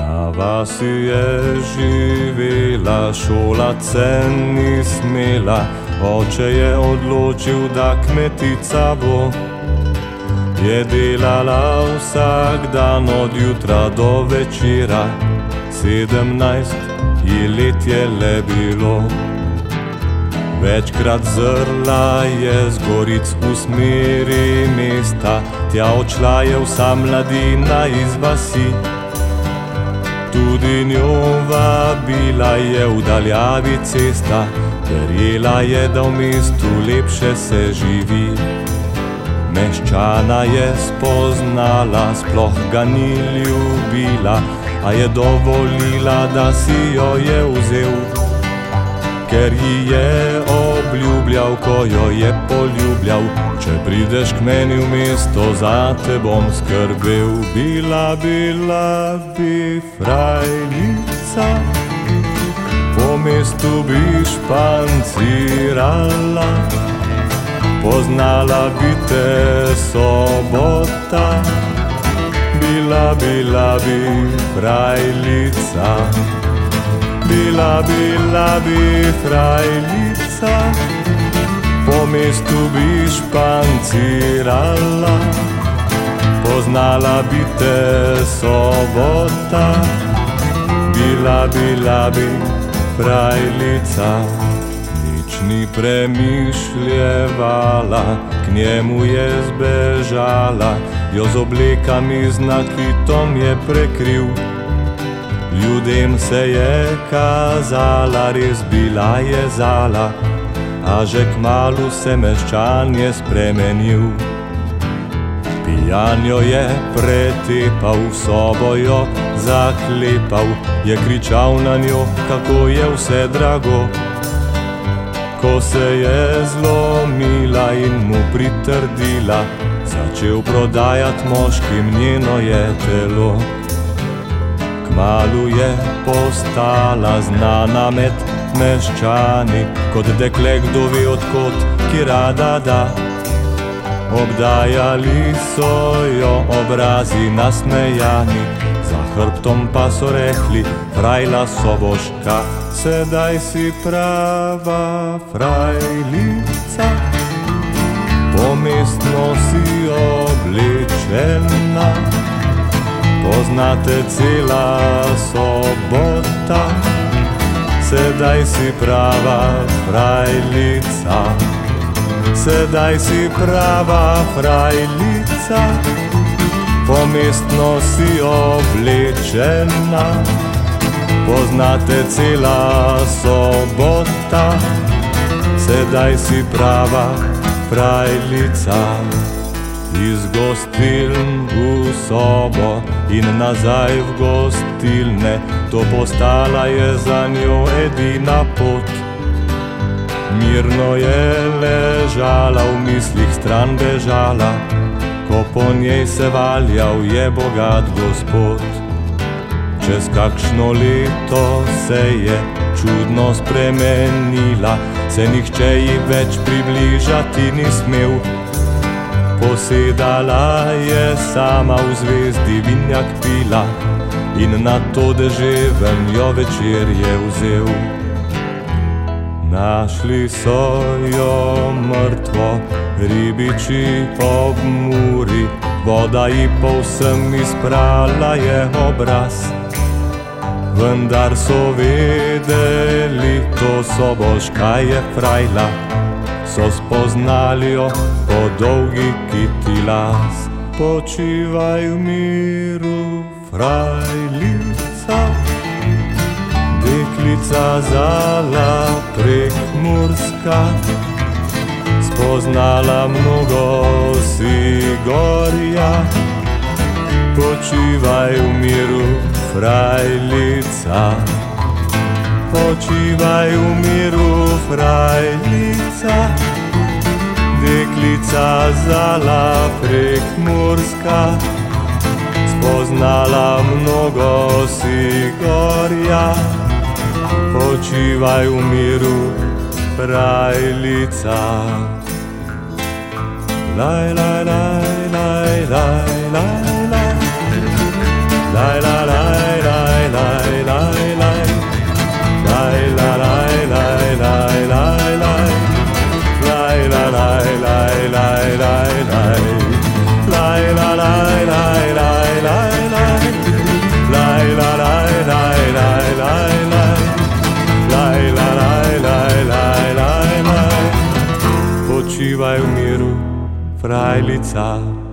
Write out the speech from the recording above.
Na vasi je živela, šolat se ni smela, oče je odločil, da kmetica bo. Je delala vsak dan od jutra do večera, 17 ji let je le bilo. Večkrat zrla je z goric v smeri mesta, tja odšla je vsa mladina iz vasi. Tudi njo vabila je v daljavi cesta, verjela je, da v mestu lepše se živi. Meščana je spoznala, sploh ga ni ljubila, a je dovolila, da si jo je vzel. Ker ji je obljubljal, ko jo je poljubljal, če prideš k meni v mesto, za te bom skrbel. Bila bi frajlica, po mestu bi špancirala, poznala bi te sobota. Bila bi frajlica, bila bi frajlica, po mestu bi špancirala, poznala bi te sobota. Bila bi frajlica, nič ni premišljevala, k njemu je zbežala, jo z oblekami z nakitom je prekril. Ljudem se je kazala, res bila je zala, a že kmalu se meščan je spremenil. Pijan jo je pretepal, v sobo jo zaklepal, je kričal na njo, kako je vse drago. Ko se je zlomila in mu pritrdila, začel prodajat moškim njeno je telo. Kmalu je postala znana med meščani, kot dekle, kdo ve odkot, ki rada da. Obdajali so jo obrazi nasmejani, za hrbtom pa so rekli, frajla soboška. Sedaj si prava frajlica, pomestno si oblečena, poznate cela sobota. Sedaj si prava frajlica, sedaj si prava frajlica, pomestno si oblečena, poznate cela sobota. Sedaj si prava frajlica. Iz gostiln v sobo in nazaj v gostilne, to postala je za njo edina pot. Mirno je ležala, v mislih stran bežala, ko po njej se valjal je bogat gospod. Čez kakšno leto se je čudno spremenila, se nihče ji več približati ni smel. Posedala je sama v zvezdi, vinjak pila in na to deževen jo večer je vzel. Našli so jo mrtvo, ribiči ob muri, voda ji povsem izprala je obraz. Vendar so vedeli, to soboška je frajla, so spoznali jo po dolgi kiti las. Počivaj v miru, frajlica, deklica zala prekmurska, spoznala mnogo si gorja. Počivaj v miru, frajlica, počivaj v miru, frajlica, deklica zala prekmurska, spoznala mnogo si gorja. Počivaj v miru, frajlica. Laj, laj, laj, laj, laj, laj, laj, laj, laj, laj, laj. počivaj v miru, frajlica.